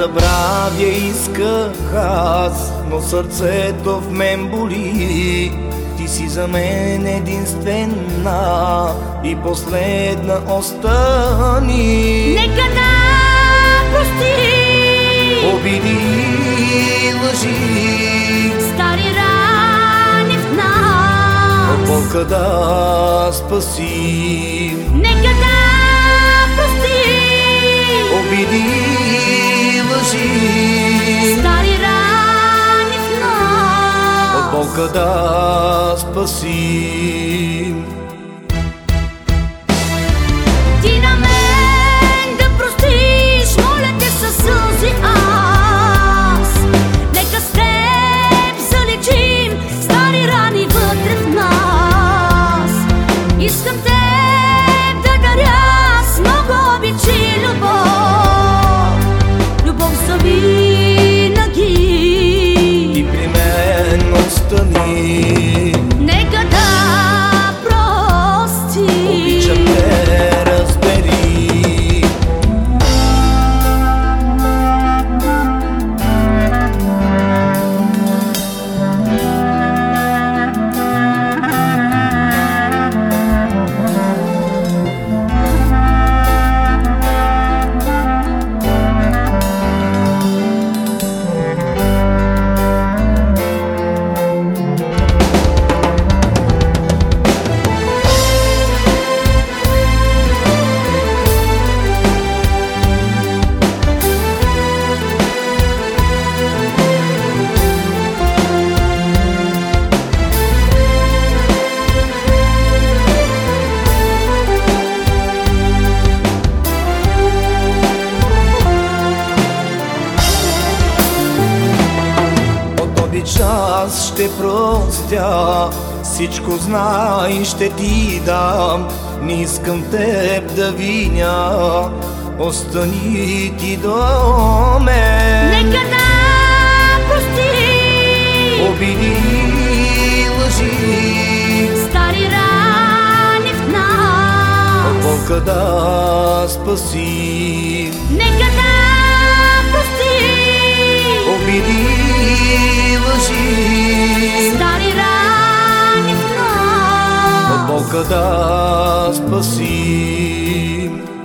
забравя исках аз, но сърцето в мен боли. Ти си за мен единствена и последна остани. Нека да прости обиди, лъжи, стари рани в нас, от болка да спаси. нека да прости Обиди, лъжи, стари рани в нас, от болка да спаси. Ти на мен да простиш, моля те със сълзи аз. Нека с теб залечим стари рани вътре в нас. Искам теб да даря с много обич и любов, любов завинаги. И при мен остани. Нека да прости, Обичам те, разбери. Аз ще простя, всичко знай, ще ти дам. Не искам теб да виня, остани ти до мен. нека да прости Обиди, лъжи, стари рани в нас, от болка да спаси. нека да прости Обиди, лъжи, стари рани в нас, от болка да спаси.